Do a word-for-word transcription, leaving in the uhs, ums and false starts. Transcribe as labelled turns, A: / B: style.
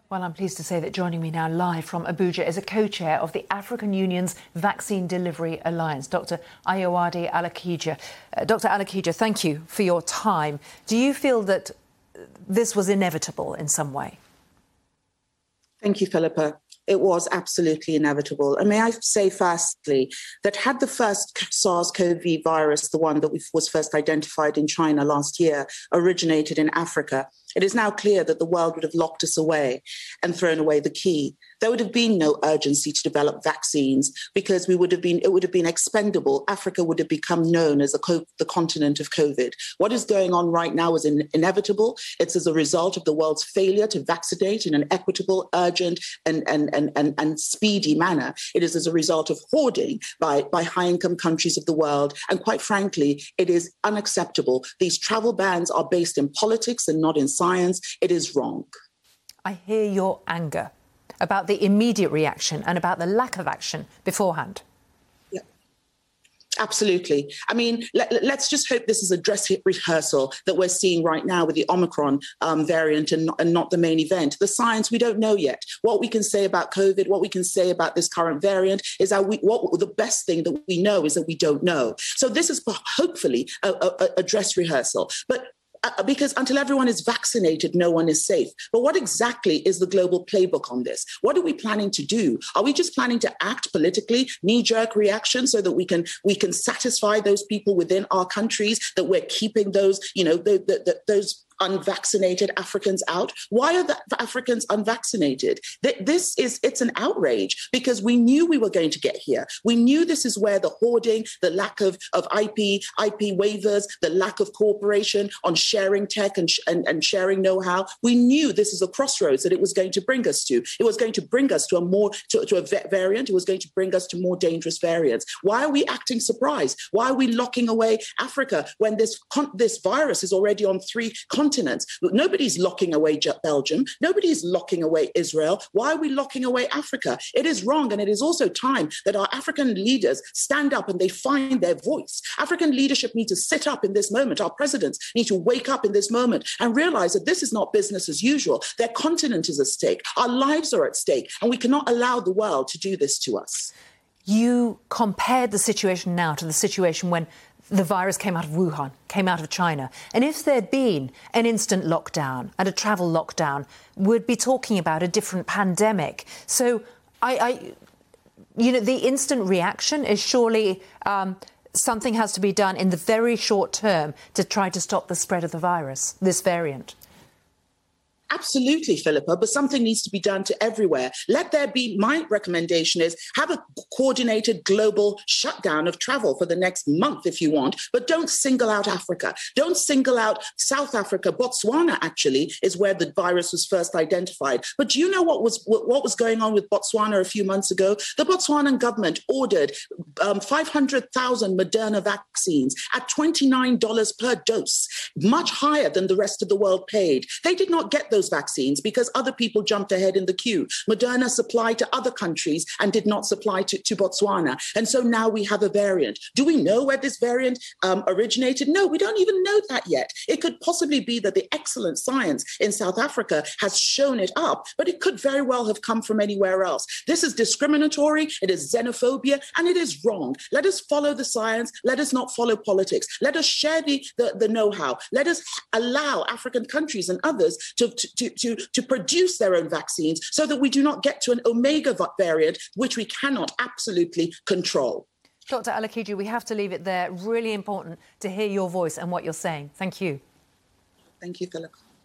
A: Well, I'm pleased to say that joining me now live from Abuja is a co-chair of the African Union's Vaccine Delivery Alliance, Doctor Ayowade Alakija. Uh, Doctor Alakija, thank you for your time. Do you feel that this was inevitable in some way?
B: Thank you, Philippa. It was absolutely inevitable. And may I say firstly that had the first SARS-CoV virus, the one that was first identified in China last year, originated in Africa, it is now clear that the world would have locked us away and thrown away the key. There would have been no urgency to develop vaccines because we would have been, it would have been expendable. Africa would have become known as a co- the continent of COVID. What is going on right now is in- inevitable. It's as a result of the world's failure to vaccinate in an equitable, urgent, and, and, and, and, and speedy manner. It is as a result of hoarding by, by high-income countries of the world. And quite frankly, it is unacceptable. These travel bans are based in politics and not in science. It is wrong.
A: I hear your anger about the immediate reaction and about the lack of action beforehand.
B: Yeah, absolutely. I mean, let, let's just hope this is a dress rehearsal that we're seeing right now with the Omicron um, variant and not, and not the main event. The science, we don't know yet. What we can say about COVID, what we can say about this current variant is that we, what the best thing that we know is that we don't know. So this is hopefully a, a, a dress rehearsal. But Uh, because until everyone is vaccinated, no one is safe. But what exactly is the global playbook on this? What are we planning to do? Are we just planning to act politically, knee-jerk reaction, so that we can we can satisfy those people within our countries that we're keeping those, you know, the, the, the, those unvaccinated Africans out? Why are the Africans unvaccinated? This is, it's an outrage because we knew we were going to get here. We knew this is where the hoarding, the lack of, of I P, I P waivers, the lack of cooperation on sharing tech and, and, and sharing know-how. We knew this is a crossroads that it was going to bring us to. It was going to bring us to a more, to, to a variant. It was going to bring us to more dangerous variants. Why are we acting surprised? Why are we locking away Africa when this, this virus is already on three continents? Continents. Nobody's locking away Belgium. Nobody's locking away Israel. Why are we locking away Africa? It is wrong. And it is also time that our African leaders stand up and they find their voice. African leadership need to sit up in this moment. Our presidents need to wake up in this moment and realize that this is not business as usual. Their continent is at stake. Our lives are at stake. And we cannot allow the world to do this to us.
A: You compared the situation now to the situation when the virus came out of Wuhan, came out of China. And if there'd been an instant lockdown and a travel lockdown, we'd be talking about a different pandemic. So, I, I you know, the instant reaction is surely um, something has to be done in the very short term to try to stop the spread of the virus, this variant.
B: Absolutely, Philippa, but something needs to be done to everywhere. Let there be, my recommendation is have a coordinated global shutdown of travel for the next month if you want, but don't single out Africa. Don't single out South Africa. Botswana actually is where the virus was first identified. But do you know what was what was going on with Botswana a few months ago? The Botswanan government ordered um, five hundred thousand Moderna vaccines at twenty-nine dollars per dose, much higher than the rest of the world paid. They did not get those those vaccines because other people jumped ahead in the queue. Moderna supplied to other countries and did not supply to, to Botswana. And so now we have a variant. Do we know where this variant um, originated? No, we don't even know that yet. It could possibly be that the excellent science in South Africa has shown it up, but it could very well have come from anywhere else. This is discriminatory, it is xenophobia, and it is wrong. Let us follow the science. Let us not follow politics. Let us share the, the, the know-how. Let us allow African countries and others to, to To, to, to produce their own vaccines so that we do not get to an Omega variant, which we cannot absolutely control.
A: Doctor Alakija, we have to leave it there. Really important to hear your voice and what you're saying. Thank you.
B: Thank you, Philip.